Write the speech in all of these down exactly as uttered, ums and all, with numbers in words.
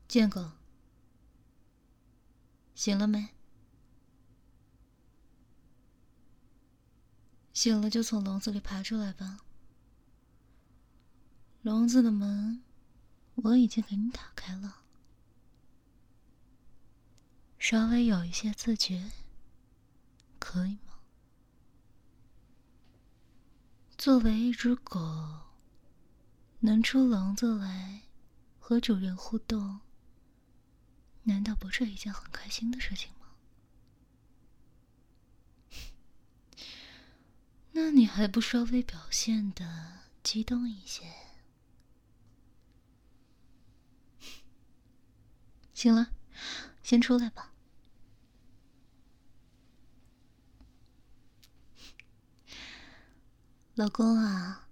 贱狗，醒了没？醒了就从笼子里爬出来吧。笼子的门我已经给你打开了，稍微有一些自觉，可以吗？作为一只狗，能出笼子来和主人互动，难道不是一件很开心的事情吗？那你还不稍微表现的激动一些？行了，先出来吧。老公啊，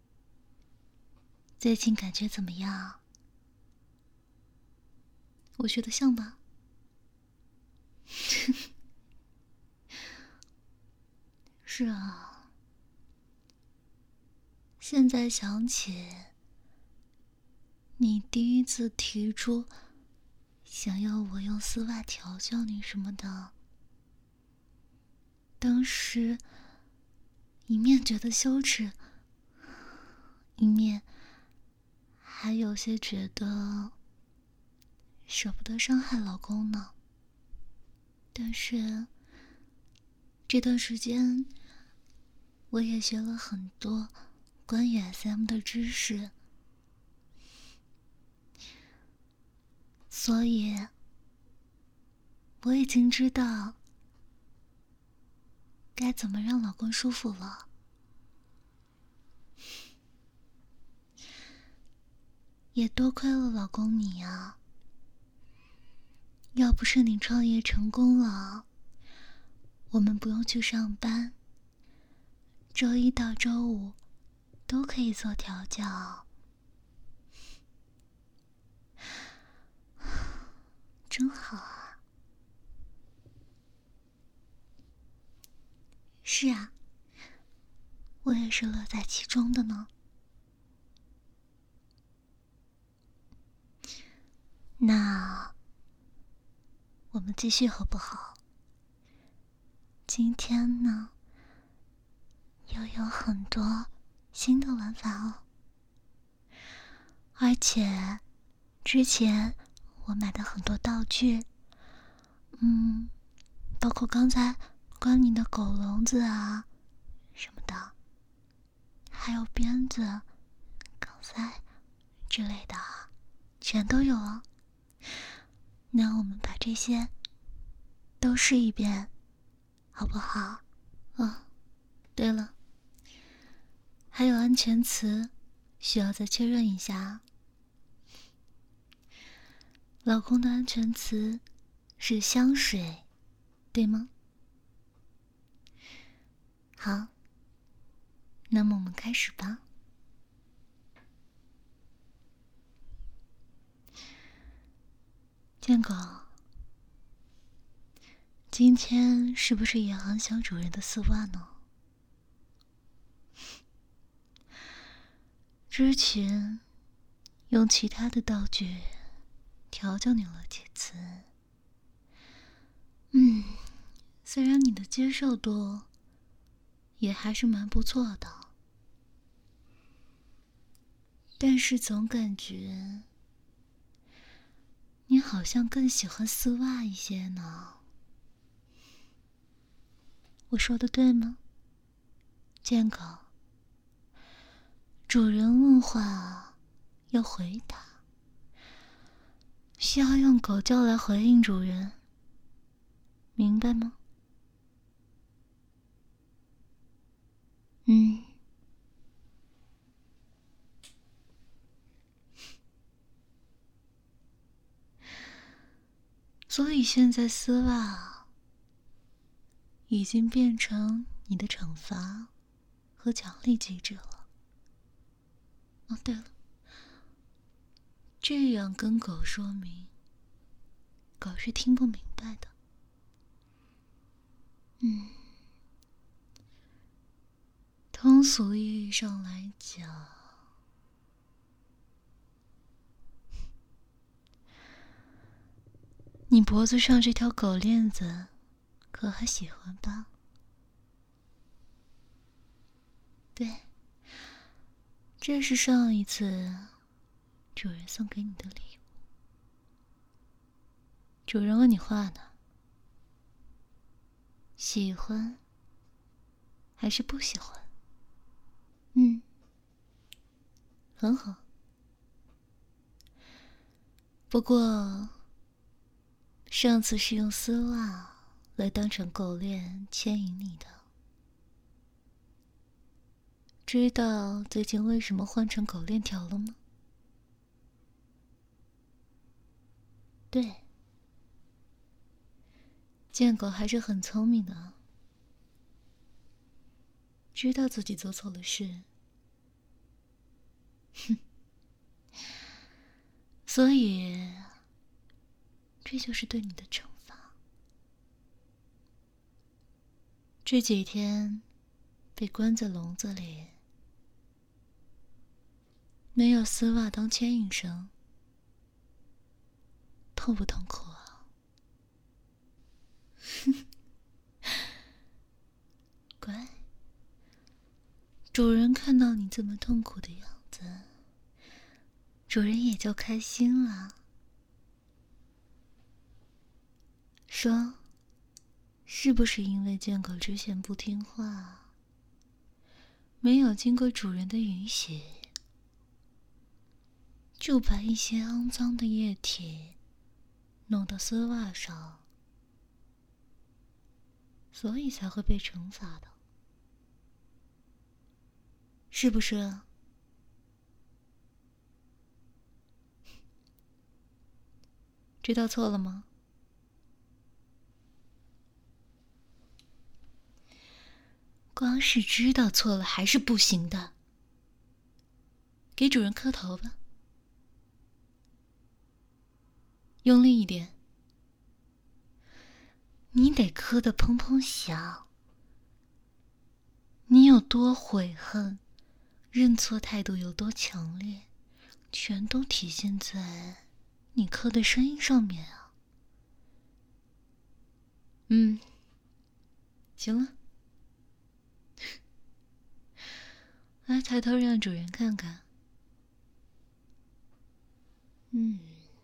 最近感觉怎么样？我学得像吧？是啊，现在想起你第一次提出想要我用丝袜调教你什么的，当时一面觉得羞耻，一面还有些觉得舍不得伤害老公呢。但是这段时间我也学了很多关于 S M 的知识，所以我已经知道该怎么让老公舒服了。也多亏了老公你啊，要不是你创业成功了，我们不用去上班，周一到周五都可以做调教，真好啊。是啊，我也是乐在其中的呢。那我们继续好不好？今天呢，又有很多新的玩法哦。而且之前我买的很多道具，嗯，包括刚才关你的狗笼子啊什么的，还有鞭子、钢塞之类的，全都有哦。那我们把这些都试一遍，好不好？哦，对了，还有安全词需要再确认一下。老公的安全词是香水，对吗？好，那么我们开始吧。贱狗，今天是不是也很想主人的丝袜呢？之前用其他的道具调教你了几次，嗯，虽然你的接受度也还是蛮不错的，但是总感觉你好像更喜欢丝袜一些呢。我说的对吗，贱狗？主人问话要回答，需要用狗叫来回应主人，明白吗？嗯。所以现在丝袜已经变成你的惩罚和奖励机制了。哦，对了，这样跟狗说明，狗是听不明白的。嗯，通俗意义上来讲， 你脖子上这条狗链子，可还喜欢吧？对，这是上一次主人送给你的礼物。主人问你话呢，喜欢还是不喜欢？嗯，很好。不过上次是用丝袜来当成狗链牵引你的，知道最近为什么换成狗链条了吗？对，贱狗还是很聪明的啊，知道自己做错了事，哼，所以这就是对你的惩罚。这几天被关在笼子里，没有丝袜当牵引绳，痛不痛苦啊？乖，主人看到你这么痛苦的样子，主人也就开心了。说，是不是因为贱狗之前不听话，没有经过主人的允许，就把一些肮脏的液体弄到丝袜上，所以才会被惩罚的，是不是？知道错了吗？光是知道错了还是不行的，给主人磕头吧，用力一点，你得磕得砰砰响。你有多悔恨，认错态度有多强烈，全都体现在你磕的声音上面啊。嗯，行了，来抬头让主人看看。嗯，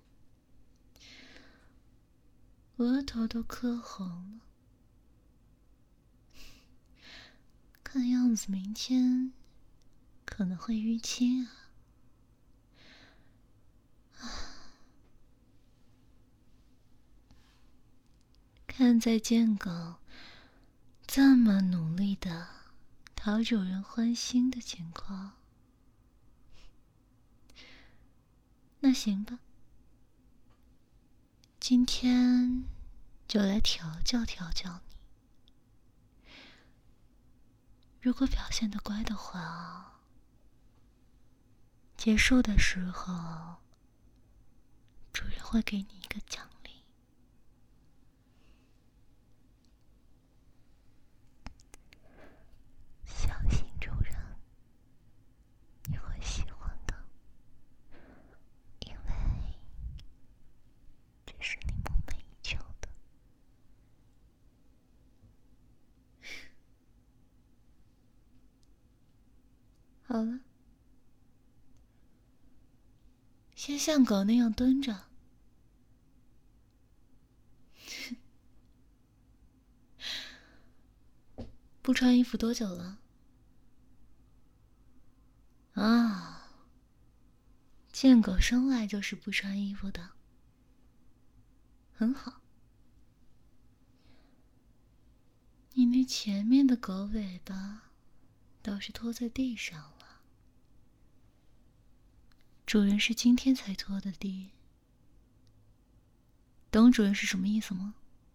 额头都磕红了，看样子明天可能会淤青啊。看在贱狗这么努力的讨主人欢心的情况，那行吧，今天就来调教调教你。如果表现得乖的话，结束的时候，主人会给你一个奖励。相信主人，你会喜欢的，因为这是你梦寐以求的。好了，先像狗那样蹲着。不穿衣服多久了？啊，贱狗生来就是不穿衣服的，很好。你那前面的狗尾巴倒是拖在地上了，主人是今天才拖的地，懂主人是什么意思吗？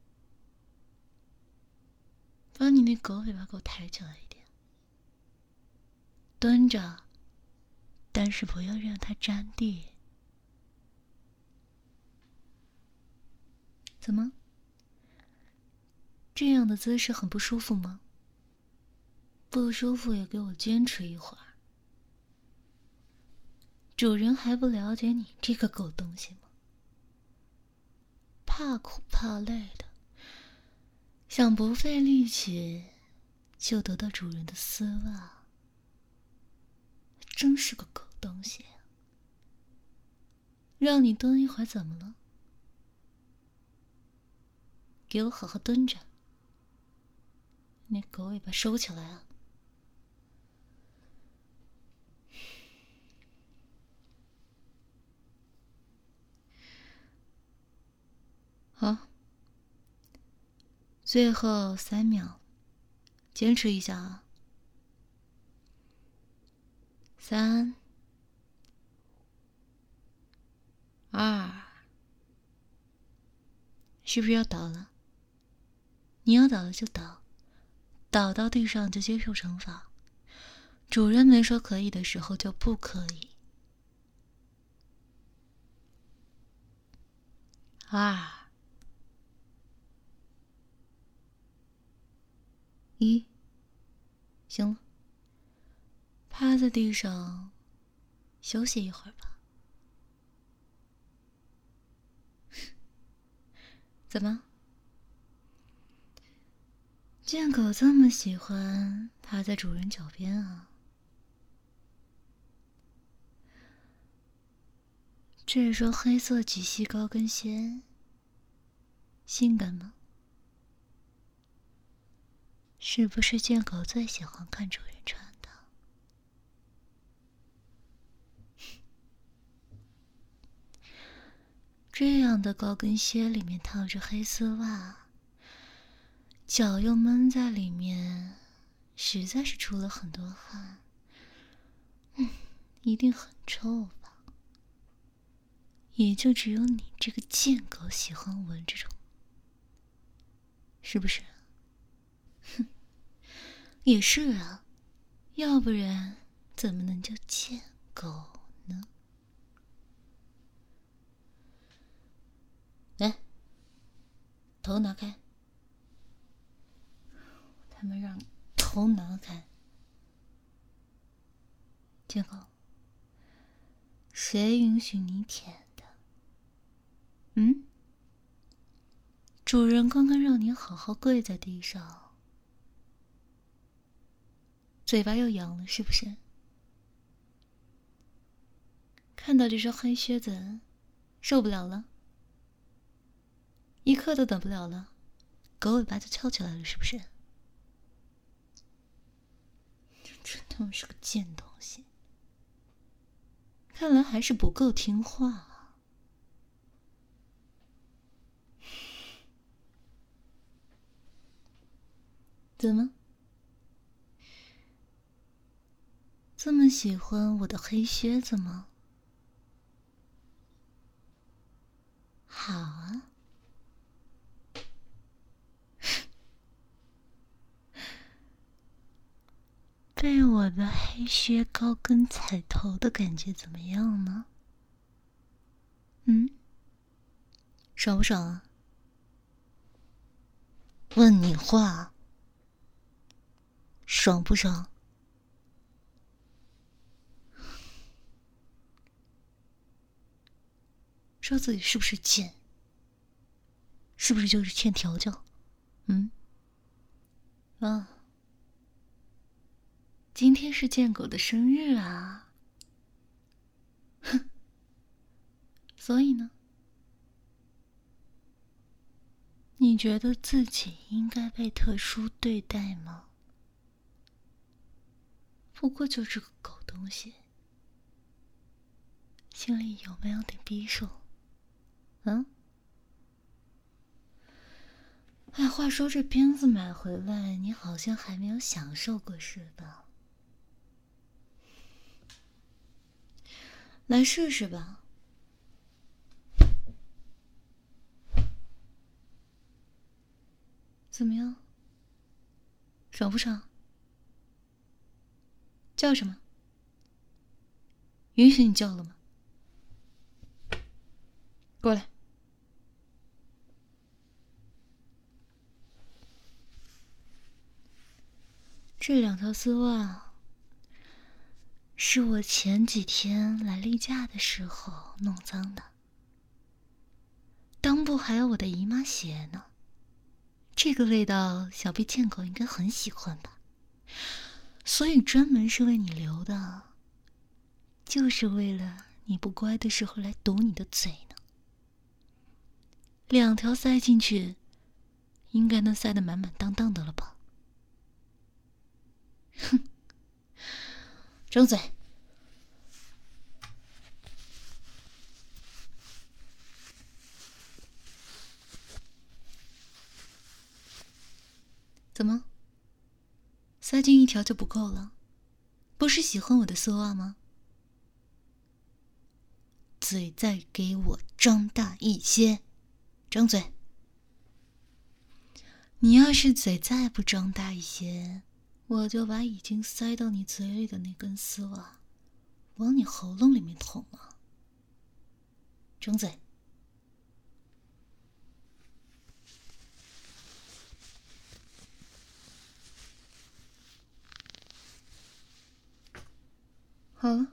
把你那狗尾巴给我抬起来一点，蹲着，但是不要让它沾地。怎么？这样的姿势很不舒服吗？不舒服也给我坚持一会儿。主人还不了解你这个狗东西吗？ 怕苦怕累的，想不费力气就得到主人的丝袜，真是个狗东西啊！让你蹲一会儿怎么了？给我好好蹲着！你狗尾巴收起来啊！好，最后三秒，坚持一下啊！三、二，是不是要倒了？你要倒了就倒，倒到地上就接受惩罚。主人没说可以的时候就不可以。二、一，行了，趴在地上休息一会儿吧。怎么？见狗这么喜欢趴在主人脚边啊？这双黑色及膝高跟鞋性感吗？是不是见狗最喜欢看主人穿的？这样的高跟鞋里面套着黑丝袜，脚又闷在里面，实在是出了很多汗。嗯，一定很臭吧？也就只有你这个贱狗喜欢闻这种，是不是？哼，也是啊，要不然怎么能叫贱狗呢？来，头拿开！他们让头拿开！贱狗，谁允许你舔的？嗯？主人刚刚让你好好跪在地上，嘴巴又痒了是不是？看到这双黑靴子，受不了了，一刻都等不了了，狗尾巴就翘起来了是不是？真他妈是个贱东西，看来还是不够听话啊。怎么？这么喜欢我的黑靴子吗？好啊。被我的黑靴高跟踩头的感觉怎么样呢？嗯，爽不爽啊？问你话，爽不爽？说自己是不是贱？是不是就是欠调教？嗯？啊，今天是贱狗的生日啊！哼，所以呢？你觉得自己应该被特殊对待吗？不过就是个狗东西，心里有没有点逼数？嗯？哎，话说这鞭子买回来，你好像还没有享受过是吧？来试试吧。怎么样？爽不爽？叫什么？允许你叫了吗？过来。这两条丝袜是我前几天来例假的时候弄脏的。当裆部还有我的姨妈血呢，这个味道小臂贱狗应该很喜欢吧，所以专门是为你留的，就是为了你不乖的时候来堵你的嘴呢。两条塞进去，应该能塞得满满当当的了吧？哼，张嘴！怎么？塞进一条就不够了？不是喜欢我的丝袜吗？嘴再给我张大一些，张嘴！你要是嘴再不张大一些，我就把已经塞到你嘴里的那根丝袜往你喉咙里面捅了。张嘴！好了，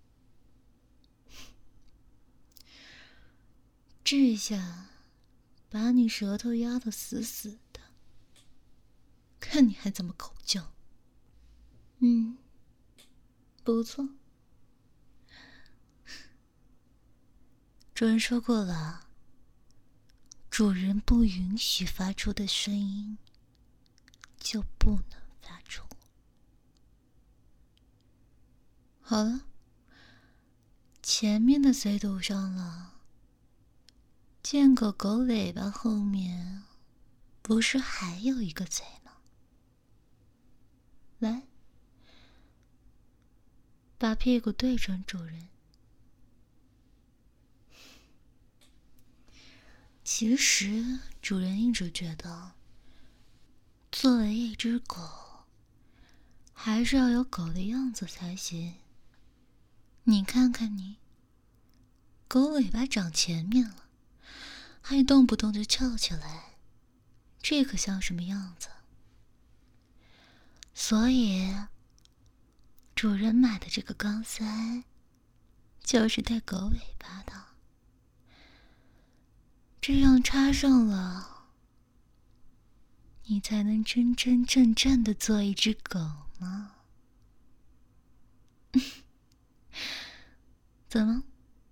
这下把你舌头压得死死的，看你还怎么口叫。嗯，不错。主人说过了，主人不允许发出的声音就不能发出。好了，前面的嘴堵上了，见狗狗尾巴后面不是还有一个嘴吗？来，把屁股对准主人。其实主人一直觉得，作为一只狗，还是要有狗的样子才行。你看看你，狗尾巴长前面了，还动不动就翘起来，这可像什么样子？所以主人买的这个钢塞就是带狗尾巴的，这样插上了，你才能真真正正的做一只狗吗？怎么？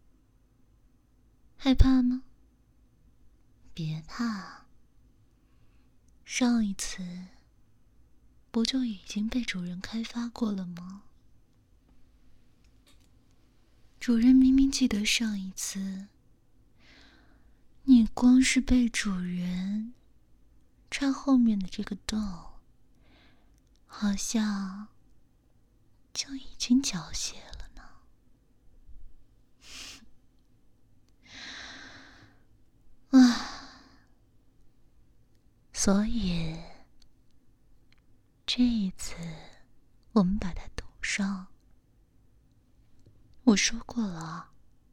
害怕吗？别怕，上一次不就已经被主人开发过了吗？主人明明记得上一次，你光是被主人插后面的这个洞，好像就已经缴械了呢。啊，所以这一次我们把它堵上。我说过了，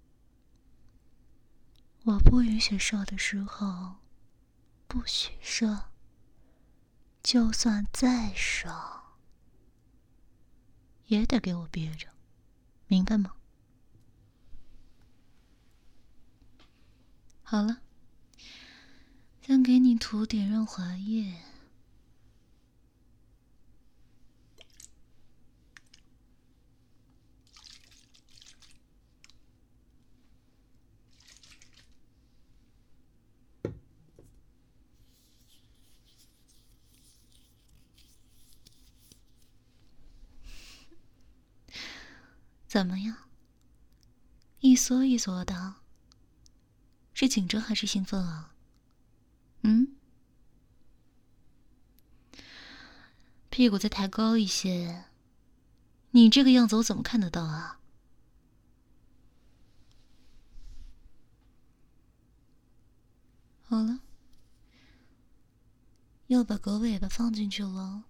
我不允许射的时候不许射，就算再射也得给我憋着，明白吗？好了，先给你涂点润滑液。怎么样？一缩一缩的，是紧张还是兴奋啊？嗯？屁股再抬高一些，你这个样子我怎么看得到啊？好了，要把狗尾巴放进去了，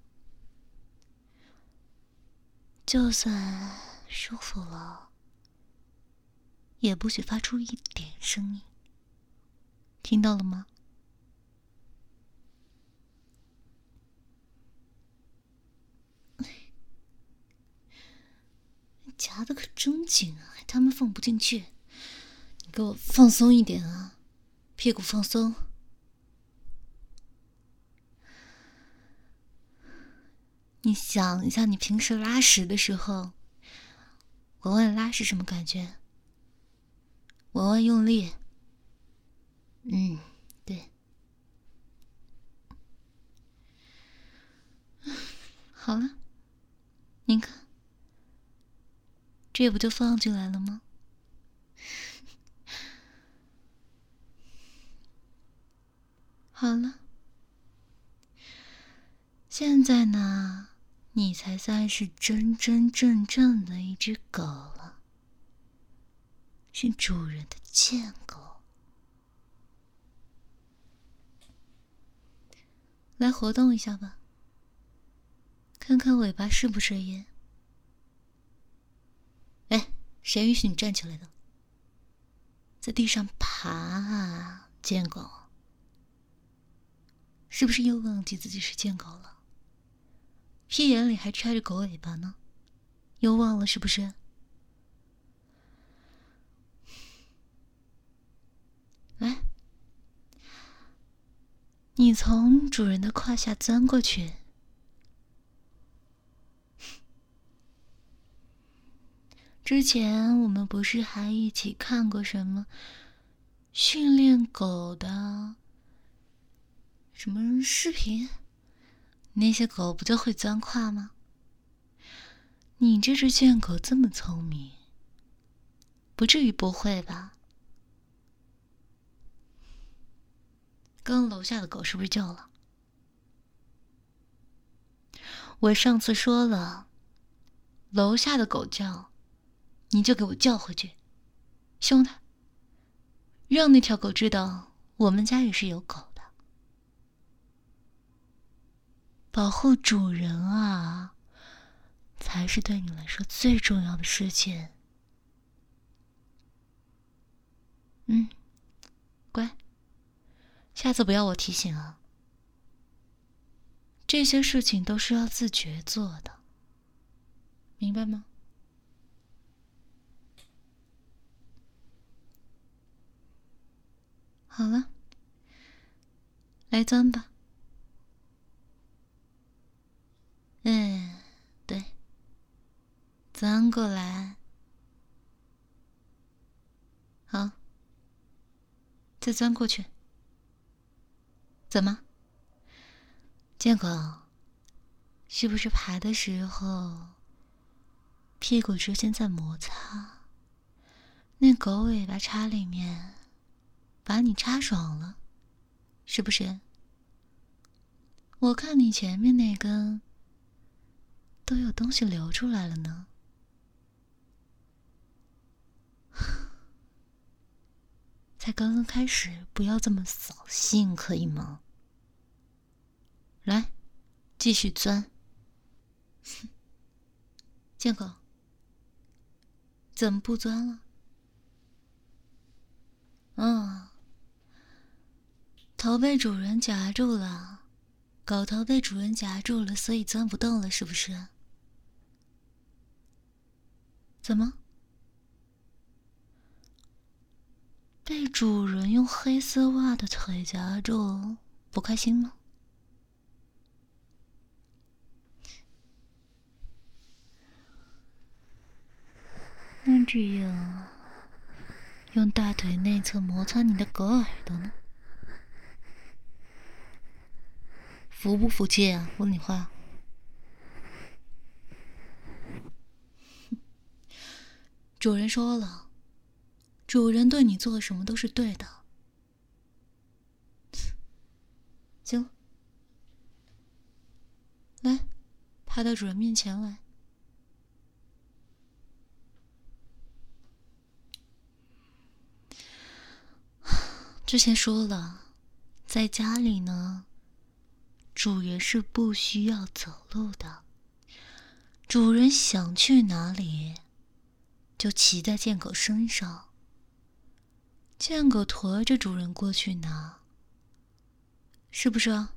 就算舒服了，也不许发出一点声音，听到了吗？夹的可真紧啊，还他妈放不进去！你给我放松一点啊！ 屁股放松。你想一下，你平时拉屎的时候，往外拉是什么感觉？往外用力。嗯，对。好了，您看，这不就放进来了吗？好了，现在呢，你才算是真真正正的一只狗了，是主人的贱狗。来活动一下吧，看看尾巴是不是烟。哎，谁允许你站起来的？在地上爬啊，贱狗！是不是又忘记自己是贱狗了？屁眼里还揣着狗尾巴呢，又忘了是不是？来，你从主人的胯下钻过去。之前我们不是还一起看过什么训练狗的什么视频？那些狗不就会钻胯吗？你这只贱狗这么聪明，不至于不会吧？刚楼下的狗是不是叫了？我上次说了，楼下的狗叫，你就给我叫回去，凶它，让那条狗知道我们家也是有狗的。保护主人啊，才是对你来说最重要的事情。嗯，乖，下次不要我提醒啊。这些事情都是要自觉做的，明白吗？好了，来钻吧。嗯，对，钻过来。好，再钻过去。怎么？贱狗，是不是爬的时候屁股之间在摩擦，那狗尾巴插里面把你插爽了，是不是？我看你前面那根都有东西流出来了呢。才刚刚开始，不要这么扫兴，可以吗？来，继续钻。贱狗，怎么不钻了？嗯，头被主人夹住了，狗头被主人夹住了，所以钻不动了，是不是？怎么？被主人用黑丝袜的腿夹住，不开心吗？那只有用大腿内侧摩擦你的狗耳朵呢？服不服气啊？问你话。主人说了，主人对你做什么都是对的。行了，来，爬到主人面前来。之前说了，在家里呢，主人是不需要走路的。主人想去哪里，就骑在贱狗身上，贱狗驮着主人过去拿，是不是啊？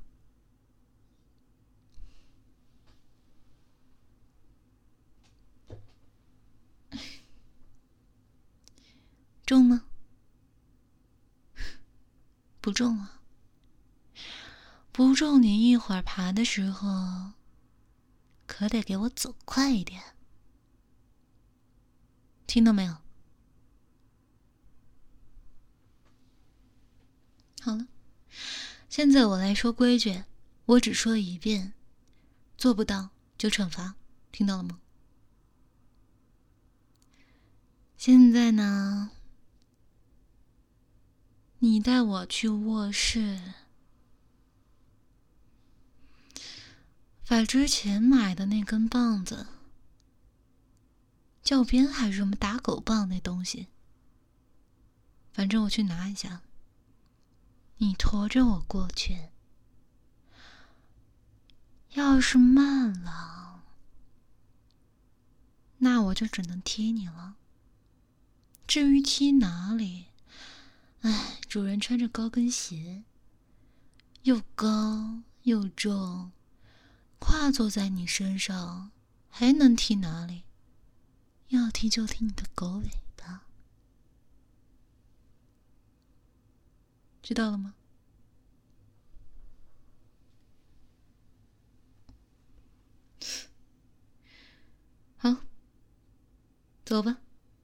重吗？ 不重啊，不重，你一会儿爬的时候可得给我走快一点，听到没有？好了，现在我来说规矩，我只说一遍，做不到就惩罚，听到了吗？现在呢，你带我去卧室，把之前买的那根棒子，教鞭还是什么打狗棒那东西，反正我去拿一下，你驮着我过去。要是慢了，那我就只能踢你了。至于踢哪里，哎，主人穿着高跟鞋，又高又重，跨坐在你身上，还能踢哪里？要踢就踢你的狗尾巴，知道了吗？好，走吧。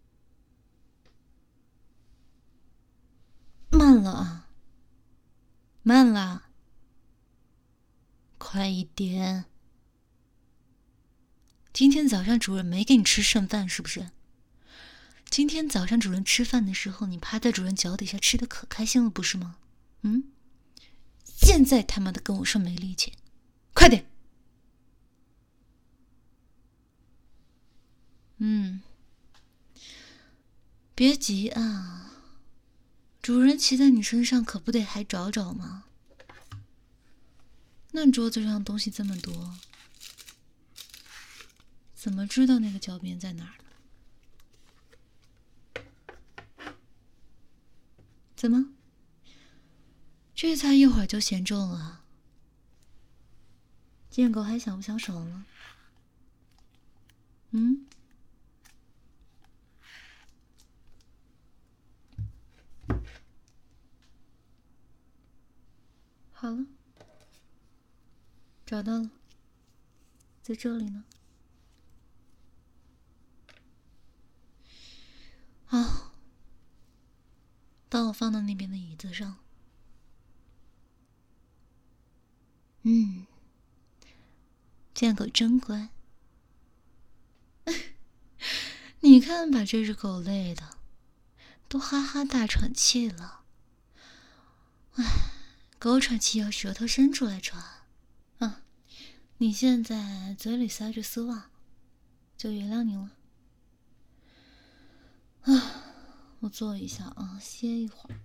慢了啊，慢了，快一点。今天早上主人没给你吃剩饭是不是？今天早上主人吃饭的时候，你趴在主人脚底下吃的可开心了不是吗？嗯？现在他妈的跟我说没力气，快点！嗯，别急啊，主人骑在你身上可不得还找找吗？那桌子上东西这么多，怎么知道那个脚边在哪儿呢？怎么？这才一会儿就嫌重了？贱狗还想不想手了？嗯？好了，找到了，在这里呢。好，帮我放到那边的椅子上。嗯，贱狗真乖。你看，把这只狗累的都哈哈大喘气了。唉，狗喘气要舌头伸出来喘啊！你现在嘴里塞着丝袜，就原谅你了。啊，我坐一下啊，歇一会儿。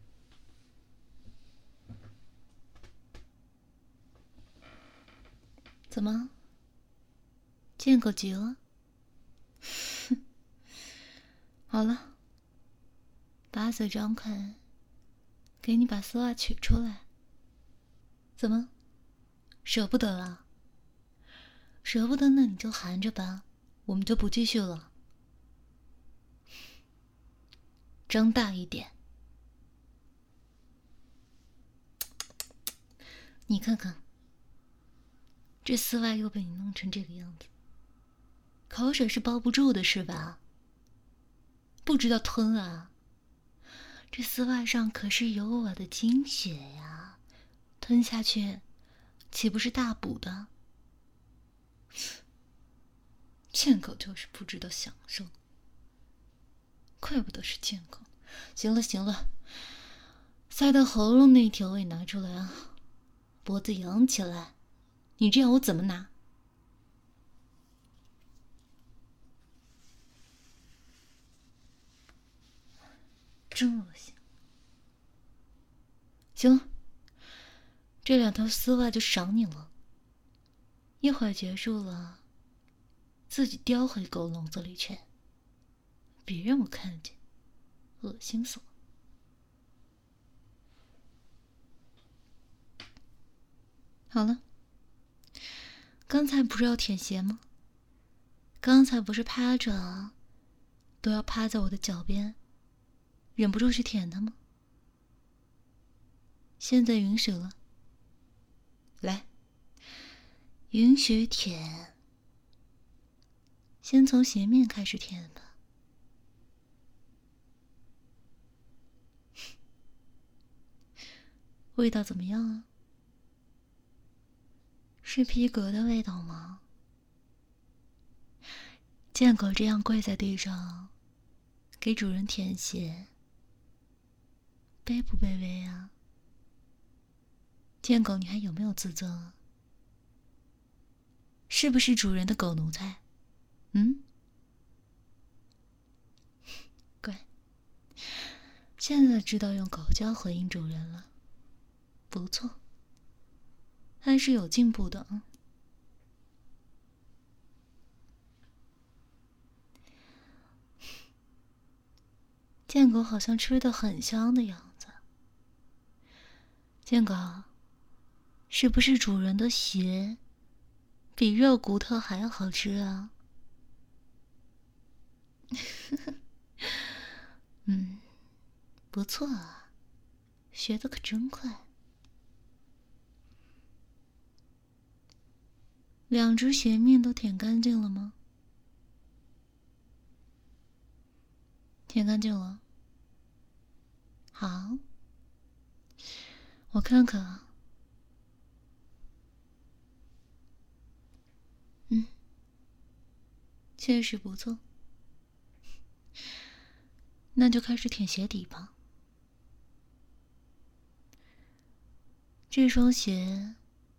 怎么？贱狗急了？好了，把嘴张开，给你把丝袜取出来。怎么？舍不得了？舍不得，那你就含着吧，我们就不继续了。张大一点，你看看，这丝袜又被你弄成这个样子，口水是包不住的是吧？不知道吞啊？这丝袜上可是有我的精血呀，吞下去岂不是大补的？贱狗就是不知道享受，怪不得是贱狗。行了行了，塞到喉咙那条也拿出来啊，脖子扬起来，你这样我怎么拿？真恶心。行了，这两条丝袜就赏你了。一会儿结束了，自己叼回狗笼子里去，别让我看见，恶心死了。好了，刚才不是要舔鞋吗？刚才不是趴着，都要趴在我的脚边，忍不住去舔它吗？ 现在允许了，来，允许舔。先从斜面开始舔吧。味道怎么样啊？是皮革的味道吗？见狗这样跪在地上，给主人舔鞋，卑不卑微啊？见狗，你还有没有自尊啊？是不是主人的狗奴才？嗯？乖，现在知道用狗叫回应主人了，不错，还是有进步的啊。见狗好像吃得很香的样子。见狗，是不是主人的鞋比肉骨头还要好吃啊？嗯，不错啊，学得可真快。两只鞋面都舔干净了吗？舔干净了。好，我看看啊。嗯，确实不错。那就开始舔鞋底吧。这双鞋，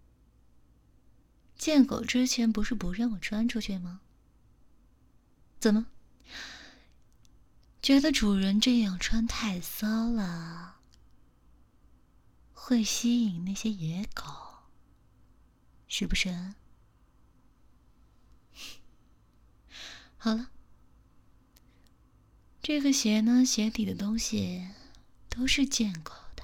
见狗之前不是不让我穿出去吗？怎么？觉得主人这样穿太骚了，会吸引那些野狗，是不是？好了，这个鞋呢，鞋底的东西都是见狗的，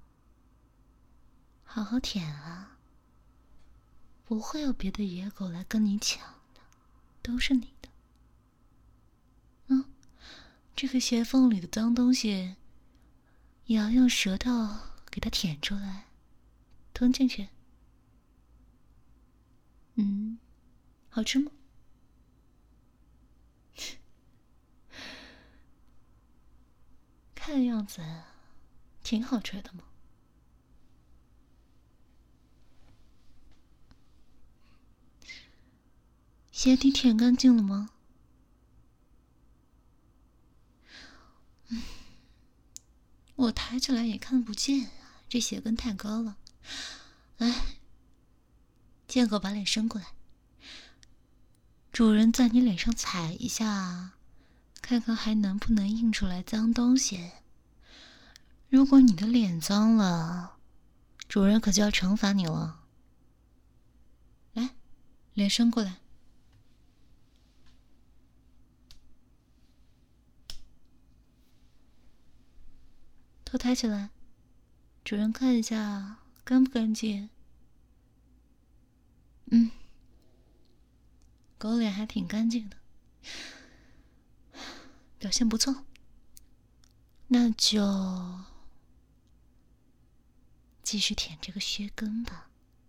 好好舔啊，不会有别的野狗来跟你抢的，都是你的。嗯，这个鞋缝里的脏东西也要用舌头给它舔出来，吞进去。嗯，好吃吗？看样子挺好吃的嘛。鞋底舔干净了吗？嗯，我抬起来也看不见啊，这鞋跟太高了。来，见狗把脸伸过来，主人在你脸上踩一下，看看还能不能印出来脏东西。如果你的脸脏了，主人可就要惩罚你了。来，脸伸过来。头抬起来，主人看一下干不干净。嗯，狗脸还挺干净的，表现不错。那就继续舔这个靴跟吧。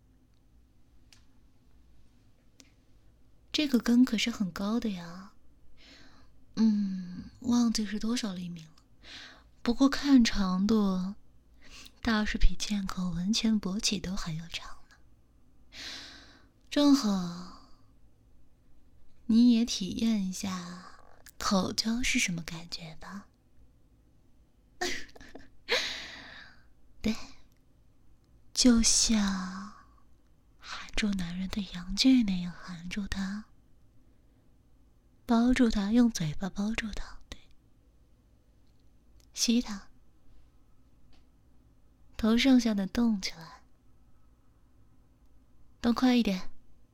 这个跟可是很高的呀，嗯，忘记是多少厘米了。不过看长度，倒是比见狗文前勃起都还要长呢。正好，你也体验一下口交是什么感觉吧。对，就像含住男人的阳具那样含住他，包住他，用嘴巴包住他，对，吸他，头上下的动起来，动快一点。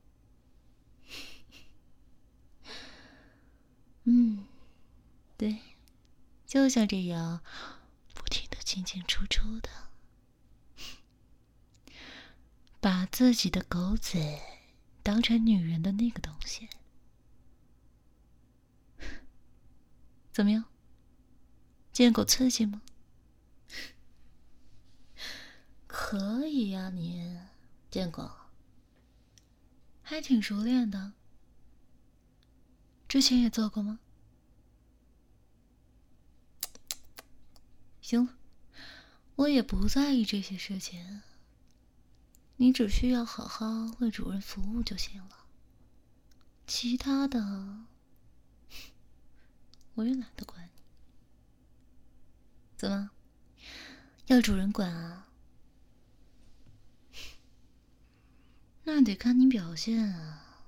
嗯，对，就像这样，不停的进进出出的，把自己的狗嘴当成女人的那个东西。怎么样？见狗刺激吗？ 可以呀、啊，你贱狗，还挺熟练的。之前也做过吗？行了，我也不在意这些事情，你只需要好好为主人服务就行了。其他的，我也懒得管你。怎么，要主人管啊？那得看你表现啊。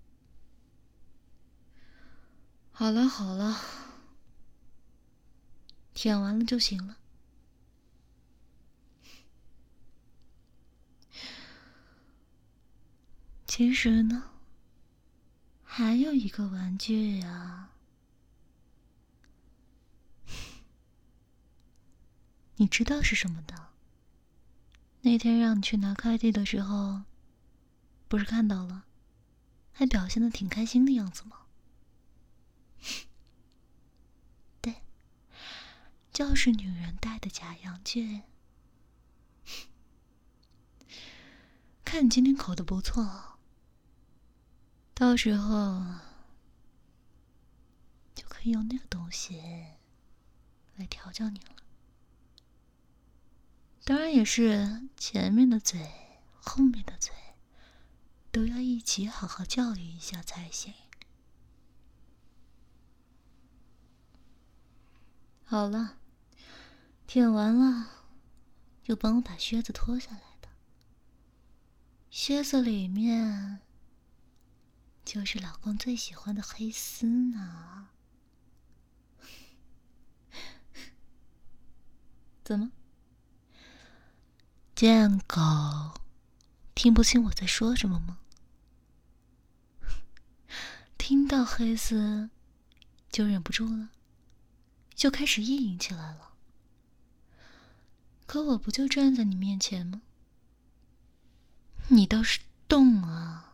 好了好了，舔完了就行了。其实呢，还有一个玩具呀，你知道是什么的？那天让你去拿快递的时候，不是看到了，还表现得挺开心的样子吗？对，就是女人戴的假阳具。看你今天口的不错，到时候就可以用那个东西来调教你了。当然也是前面的嘴，后面的嘴都要一起好好教育一下才行。好了，舔完了，就帮我把靴子脱下来的。靴子里面就是老公最喜欢的黑丝呢。怎么？贱狗，听不清我在说什么吗？听到黑丝就忍不住了，就开始意淫起来了。可我不就站在你面前吗？你倒是动啊！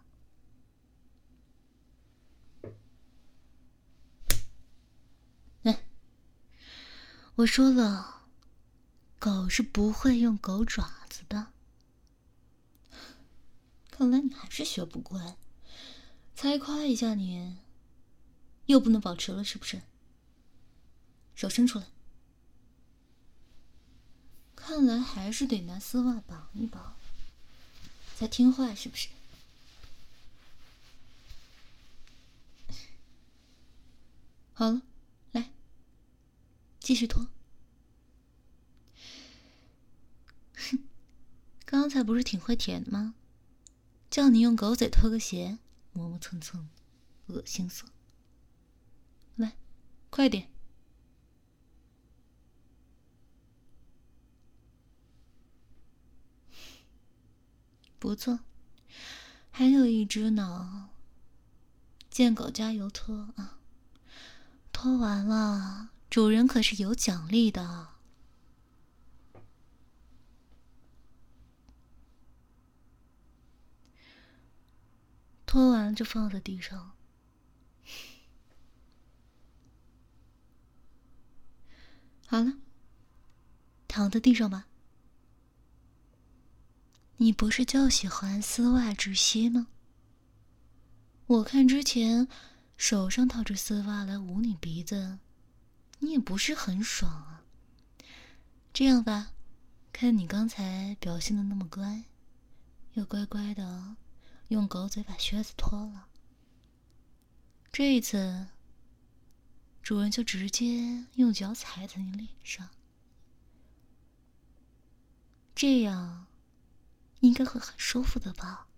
哎，我说了，狗是不会用狗爪子的。看来你还是学不乖，才夸一下你，又不能保持了是不是？手伸出来。看来还是得拿丝袜绑一绑，才听话是不是？好了，来，继续脱。哼，刚才不是挺会舔的吗？叫你用狗嘴脱个鞋，磨磨蹭蹭，恶心死了。来，快点。不错，还有一只呢。见狗加油脱啊！脱完了，主人可是有奖励的。脱完了就放在地上。好了，躺在地上吧。你不是就喜欢丝袜窒息吗？我看之前手上套着丝袜来捂你鼻子，你也不是很爽啊。这样吧，看你刚才表现的那么乖，又乖乖的用狗嘴把靴子脱了。这一次，主人就直接用脚踩在你脸上，这样应该会很舒服的吧？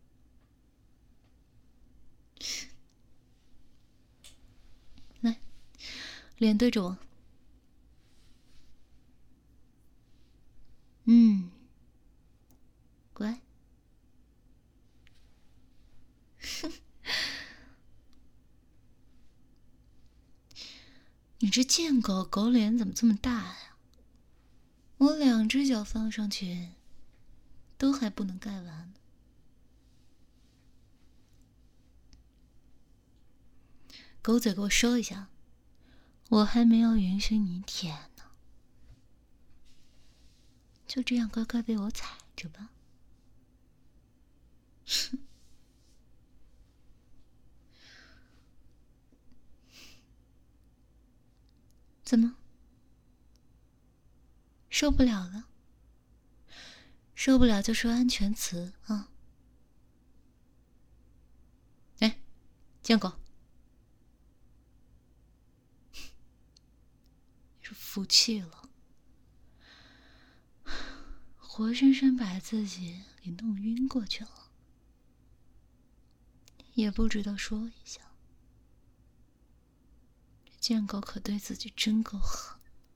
来，脸对着我。嗯，乖。你这贱狗，狗脸怎么这么大呀？我两只脚放上去，都还不能盖完呢。狗嘴给我收一下，我还没有允许你舔呢。 就这样乖乖被我踩着吧。怎么？受不了了？受不了就说安全词啊！哎，贱狗，是服气了，活生生把自己给弄晕过去了，也不知道说一下。这贱狗可对自己真够狠。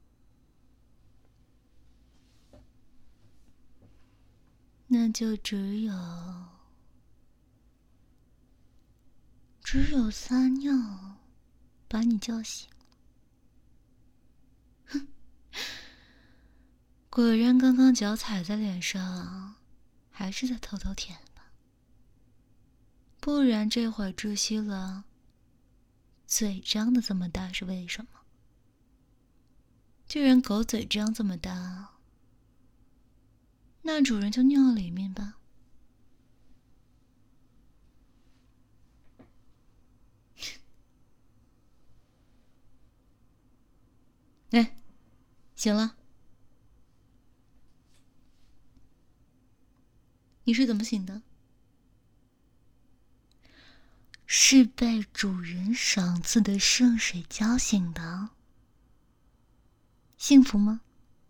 那就只有只有撒尿把你叫醒。哼，果然刚刚脚踩在脸上，还是在偷偷舔吧？不然这会儿窒息了，嘴张的这么大是为什么？既然狗嘴张这么大，那主人就尿里面吧。哎，醒了？你是怎么醒的？是被主人赏赐的圣水浇醒的。幸福吗？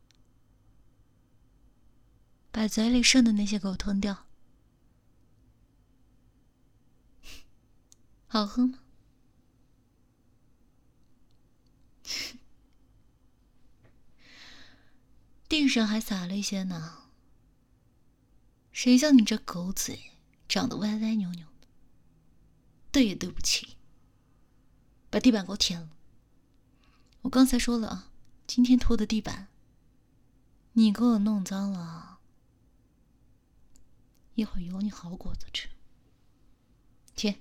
把嘴里剩的那些狗吞掉。好喝吗？地上还撒了一些呢。谁叫你这狗嘴长得歪歪扭扭的？对也对不起，把地板给我舔了。我刚才说了啊，今天拖的地板，你给我弄脏了，一会儿有你好果子吃。舔。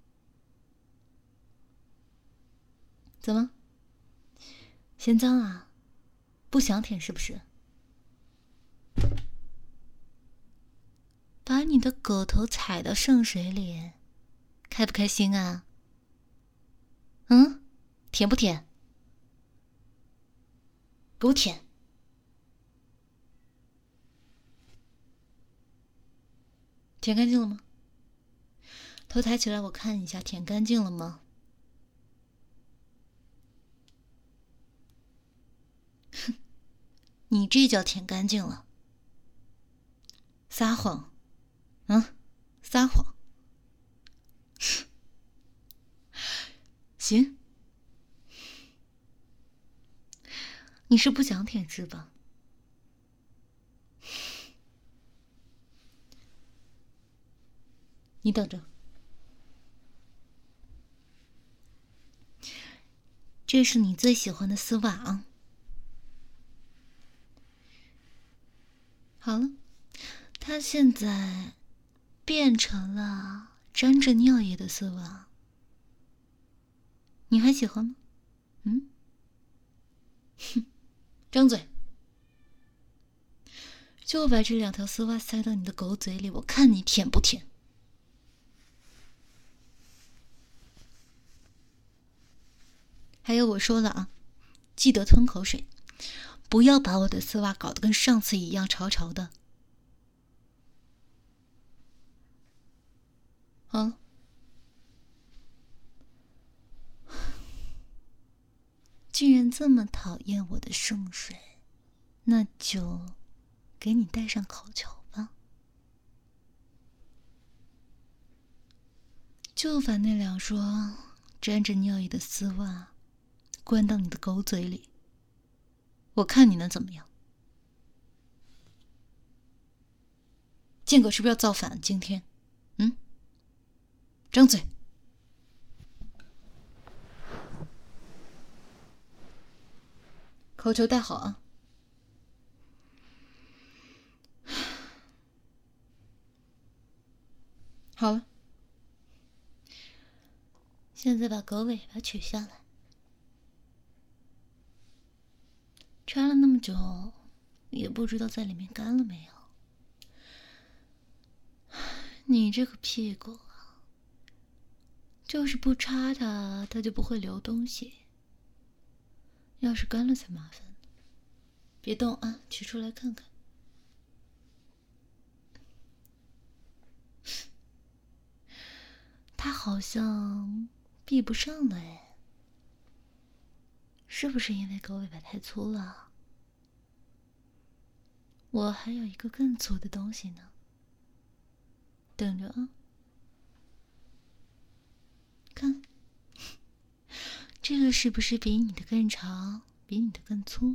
怎么？嫌脏啊？不想舔是不是？把你的狗头踩到圣水里，开不开心啊？嗯，舔不舔？给我舔！舔干净了吗？头抬起来，我看一下，舔干净了吗？哼，你这叫舔干净了？撒谎！啊，撒谎！行，你是不想舔是吧？你等着，这是你最喜欢的丝袜啊！好了，它现在变成了沾着尿液的丝袜，你还喜欢吗？嗯？哼，张嘴！就把这两条丝袜塞到你的狗嘴里，我看你舔不舔。还有我说了啊，记得吞口水，不要把我的丝袜搞得跟上次一样潮潮的。好了，既然这么讨厌我的圣水，那就给你戴上口球吧。就把那两双沾着尿液的丝袜关到你的狗嘴里，我看你能怎么样？贱狗是不是要造反？今天，嗯？张嘴！口球戴好啊！好了，现在把狗尾巴取下来。穿了那么久， 也不知道在里面干了没有。你这个屁股啊，就是不插它，它就不会流东西。要是干了才麻烦。别动啊，取出来看看。它好像闭不上了哎，是不是因为狗尾巴太粗了？我还有一个更粗的东西呢，等着啊。看，这个是不是比你的更长，比你的更粗？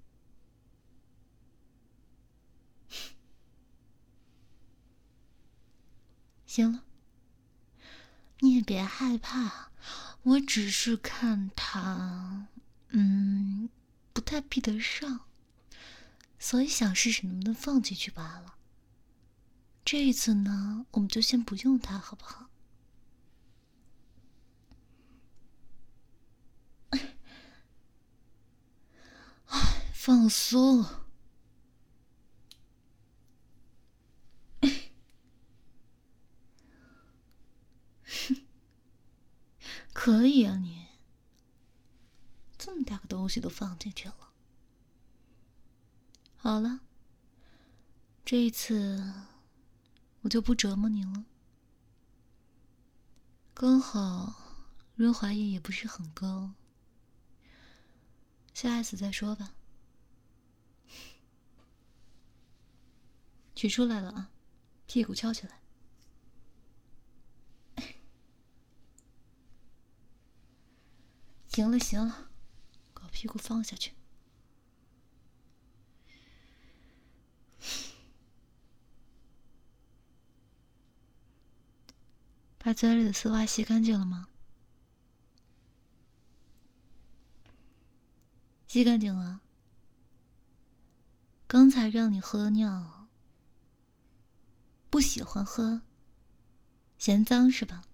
行了，你也别害怕，我只是看它，嗯，不太闭得上，所以想试试能不能放进去罢了。这一次呢，我们就先不用它，好不好？放松。可以啊，你这么大个东西都放进去了。好了，这一次我就不折磨你了。刚好润滑液也不是很高，下一次再说吧。取出来了啊，屁股翘起来。行了行了，搞屁股放下去。把嘴里的丝袜洗干净了吗？洗干净了。刚才让你喝尿，不喜欢喝，嫌脏是吧？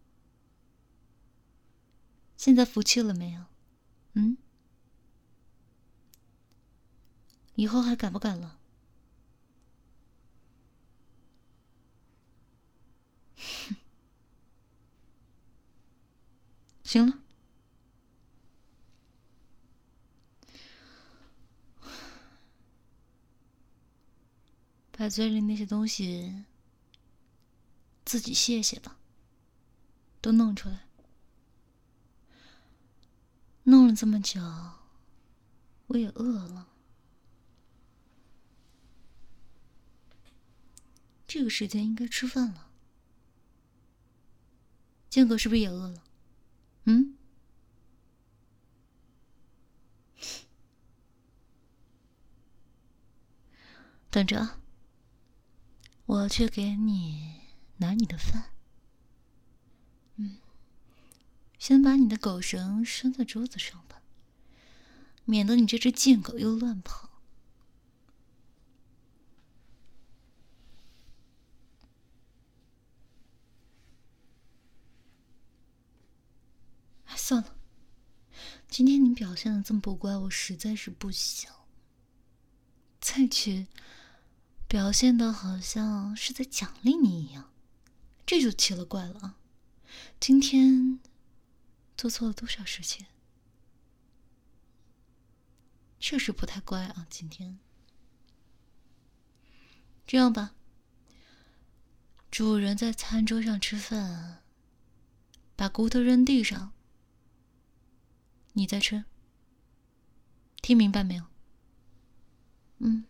现在服气了没有？嗯？以后还敢不敢了？行了，把嘴里那些东西自己卸卸吧，都弄出来。弄了这么久，我也饿了。这个时间应该吃饭了。剑哥是不是也饿了？嗯？等着啊，我去给你拿你的饭。嗯，先把你的狗绳拴在桌子上吧，免得你这只贱狗又乱跑。哎，算了，今天你表现的这么不乖，我实在是不想再去表现的好像是在奖励你一样，这就奇了怪了啊！今天做错了多少事情？确实不太乖啊，今天。这样吧，主人在餐桌上吃饭，把骨头扔地上，你再吃。听明白没有？嗯。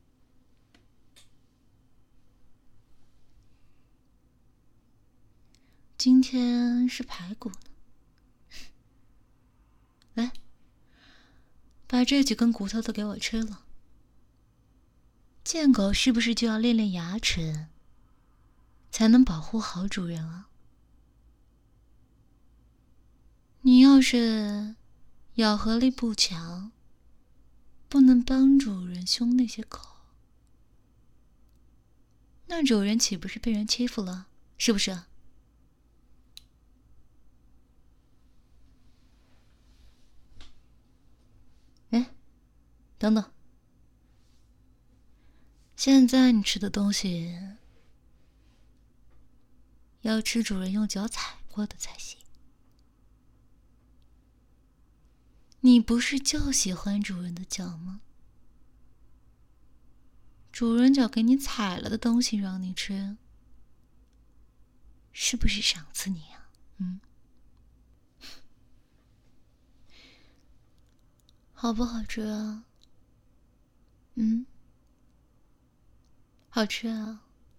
今天是排骨呢，来，把这几根骨头都给我吃了。贱狗是不是就要练练牙齿，才能保护好主人啊？你要是咬合力不强，不能帮主人凶那些口，那主人岂不是被人欺负了？是不是？哎，等等， 现在你吃的东西要吃主人用脚踩过的才行。你不是就喜欢主人的脚吗？主人脚给你踩了的东西让你吃，是不是赏赐你啊？嗯，好不好吃啊？嗯，好吃啊。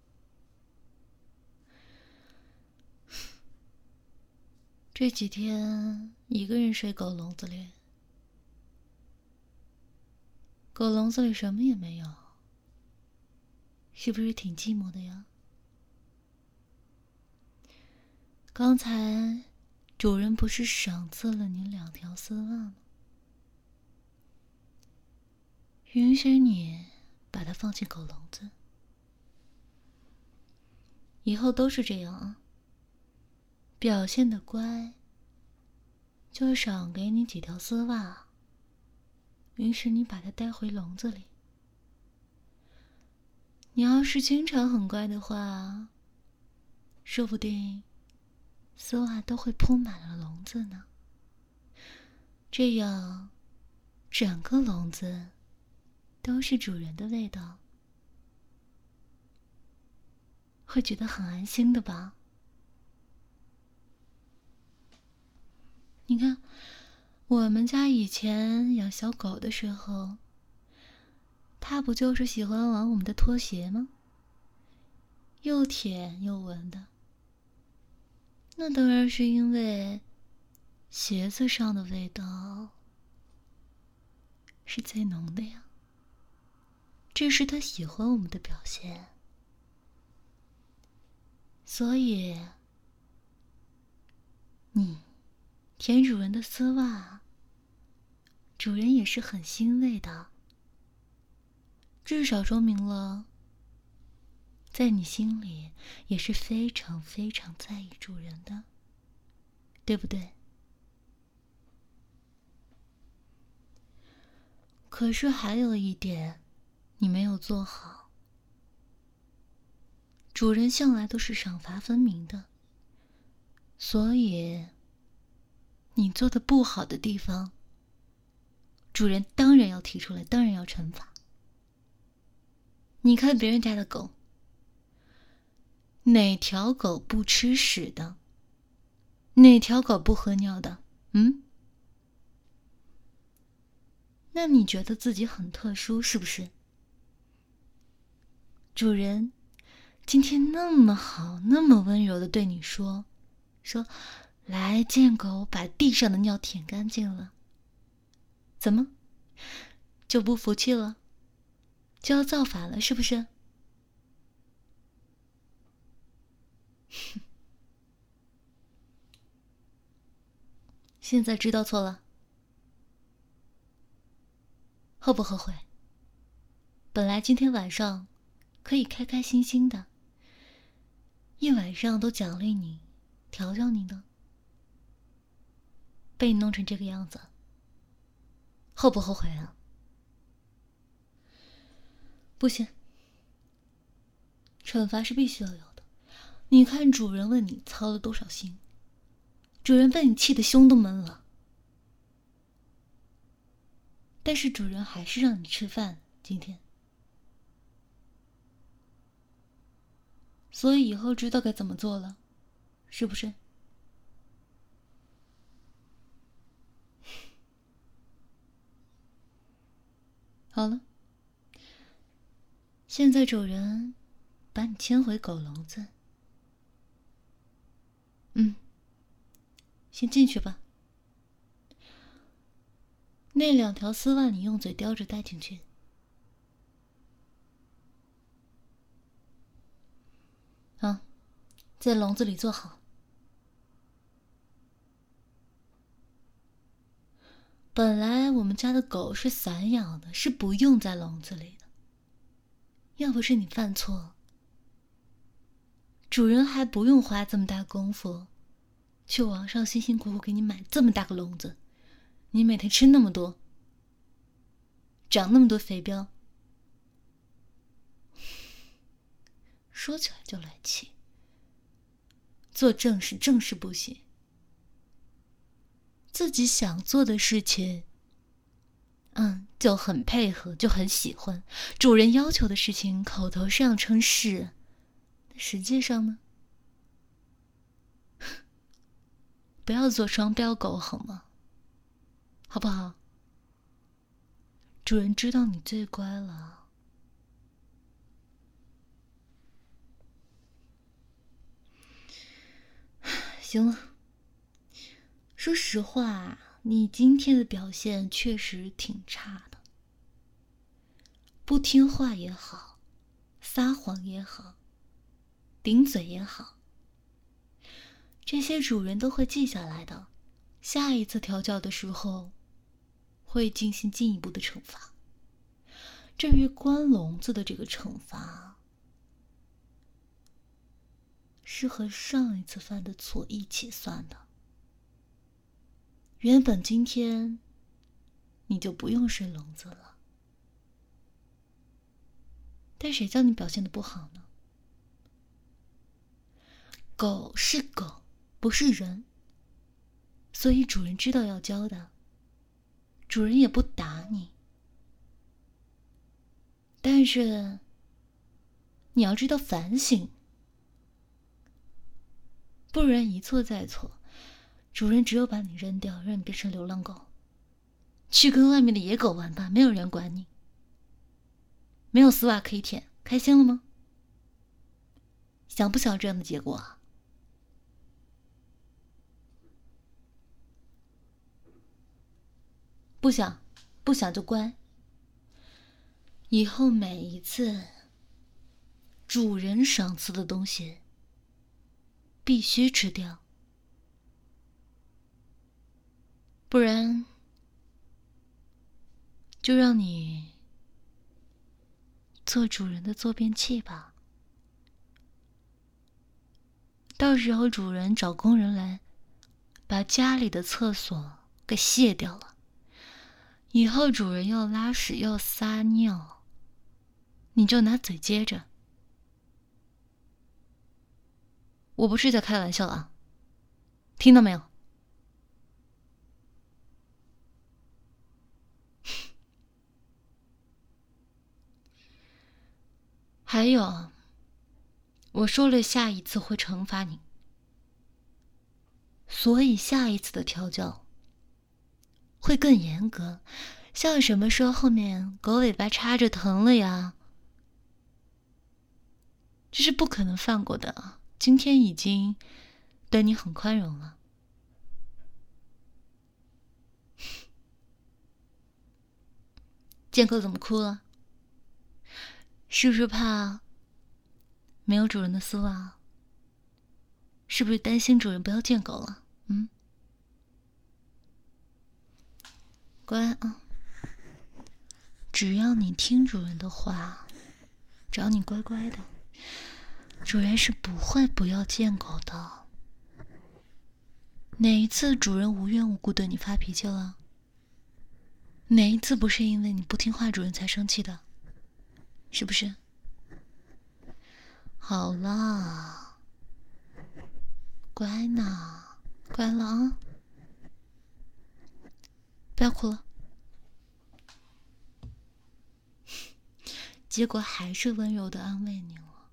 这几天一个人睡狗笼子里，狗笼子里什么也没有，是不是挺寂寞的呀？刚才主人不是赏赐了你两条丝袜吗？允许你把它放进狗笼子，以后都是这样啊。表现得乖，就赏给你几条丝袜，允许你把它带回笼子里。你要是经常很乖的话，说不定丝袜都会铺满了笼子呢。这样，整个笼子都是主人的味道，会觉得很安心的吧？你看，我们家以前养小狗的时候，它不就是喜欢玩我们的拖鞋吗？又舔又闻的。那当然是因为鞋子上的味道是最浓的呀，这是它喜欢我们的表现。所以，你舔主人的丝袜，主人也是很欣慰的。至少说明了，在你心里也是非常非常在意主人的，对不对？可是还有一点，你没有做好。主人向来都是赏罚分明的，所以你做的不好的地方，主人当然要提出来，当然要惩罚。你看别人家的狗，哪条狗不吃屎的？哪条狗不喝尿的？嗯？那你觉得自己很特殊是不是？主人今天那么好，那么温柔的对你说，说，来，贱狗，把地上的尿舔干净了。怎么？就不服气了？就要造反了是不是？现在知道错了，后不后悔？本来今天晚上可以开开心心的，一晚上都奖励你，调教你的，被你弄成这个样子，后不后悔啊？不行，惩罚是必须要有的。你看主人为你操了多少心，主人被你气得胸都闷了，但是主人还是让你吃饭今天，所以以后知道该怎么做了，是不是？好了，现在主人把你牵回狗笼子。嗯，先进去吧。那两条丝袜你用嘴叼着带进去。啊，在笼子里坐好。本来我们家的狗是散养的，是不用在笼子里的。要不是你犯错，主人还不用花这么大功夫，去网上辛辛苦苦给你买这么大个笼子，你每天吃那么多，长那么多肥膘， 说起来就来气。做正事正事不行，自己想做的事情，嗯，就很配合，就很喜欢。主人要求的事情，口头上称是，实际上呢，不要做双标狗好吗？好不好？主人知道你最乖了。行了，说实话，你今天的表现确实挺差的。不听话也好，撒谎也好，顶嘴也好，这些主人都会记下来的。下一次调教的时候，会进行进一步的惩罚。至于关笼子的这个惩罚，是和上一次犯的错一起算的。原本今天你就不用睡笼子了，但谁叫你表现的不好呢？狗是狗，不是人，所以主人知道要教的，主人也不打你。但是你要知道反省，不然一错再错，主人只有把你扔掉，让你变成流浪狗，去跟外面的野狗玩吧，没有人管你。没有丝袜可以舔，开心了吗？想不想这样的结果啊？不想，不想就乖。以后每一次主人赏赐的东西必须吃掉，不然就让你做主人的坐便器吧。到时候主人找工人来把家里的厕所给卸掉了，以后主人要拉屎要撒尿，你就拿嘴接着。我不是在开玩笑啊，听到没有？还有，我说了下一次会惩罚你，所以下一次的调教会更严格。像什么时候后面狗尾巴插着疼了呀，这是不可能放过的啊。今天已经对你很宽容了。见狗怎么哭了？是不是怕没有主人的丝袜？是不是担心主人不要见狗了？嗯，乖啊，只要你听主人的话，只要你乖乖的，主人是不会不要见狗的。哪一次主人无缘无故对你发脾气了？哪一次不是因为你不听话主人才生气的？是不是？好啦，乖呢，乖了啊，不要哭了。结果还是温柔的安慰你了。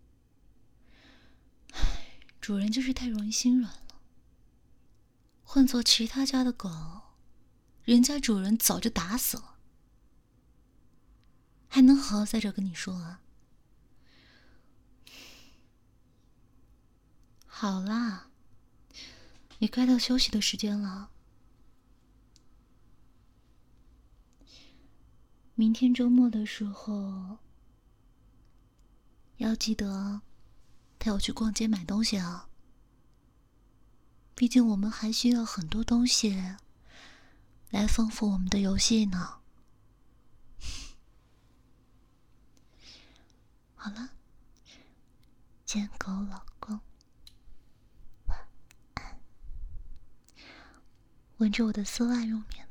唉，主人就是太容易心软了。换做其他家的狗，人家主人早就打死了，还能好好在这跟你说啊？好啦，也该到休息的时间了。明天周末的时候，要记得陪我去逛街买东西啊。毕竟我们还需要很多东西来丰富我们的游戏呢。好了，贱狗老公，晚安。闻着我的丝袜入眠。